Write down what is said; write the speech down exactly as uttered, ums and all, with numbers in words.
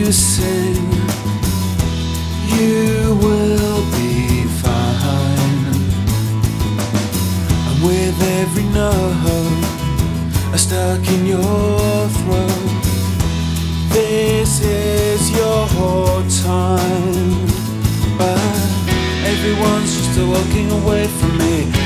to sing. You will be fine. And with every note stuck in your throat, this is your time. But everyone's just walking away from me.